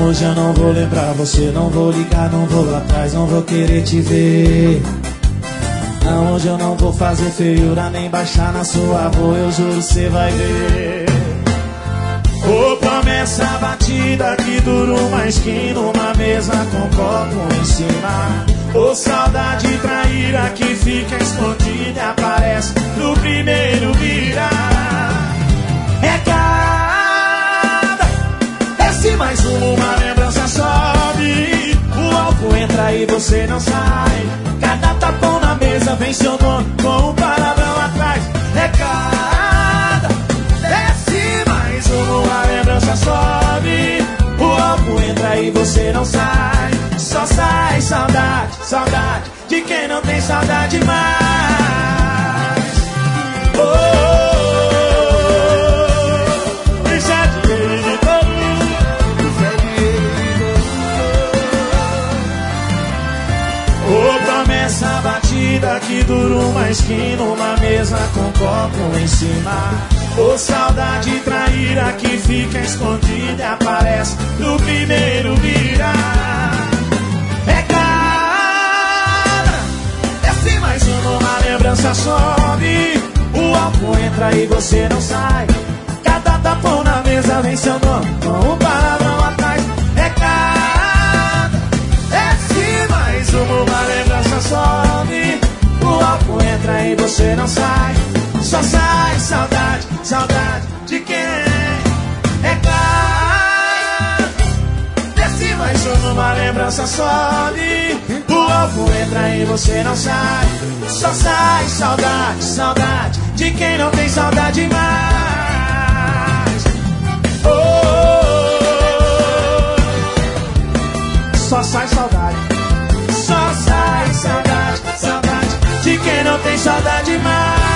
Hoje eu não vou lembrar você, não vou ligar, não vou lá atrás, não vou querer te ver. Não, hoje eu não vou fazer feiura, nem baixar na sua rua, eu juro cê vai ver. Ô, promessa batida que dura uma esquina, uma mesa com copo em cima. Ô, saudade traíra que fica escondida e aparece no primeiro virar. Recada, desce mais uma lembrança sobe. O álcool entra e você não sai. Cada tapão na mesa vem seu nome com um palavrão atrás. Recada, desce mais uma lembrança sobe. O álcool entra e você não sai. Só sai saudade, saudade de quem não tem saudade mais. Oh, deixa de ver todo mundo. Oh, promessa batida que dura uma esquina, uma mesa com copo em cima. Oh, saudade traíra que fica escondida e aparece no primeiro virar. Desce mais uma lembrança sobe. O álcool entra e você não sai. Cada tapão na mesa vem seu nome com um palavrão atrás. Recado, desce mais uma lembrança sobe. O álcool entra e você não sai. Só sai saudade, saudade de quem recado. Desce mais uma lembrança sobe. O álcool entra e você não sai. Só sai saudade, saudade de quem não tem saudade mais. Oh, só sai saudade. Só sai saudade, saudade de quem não tem saudade mais.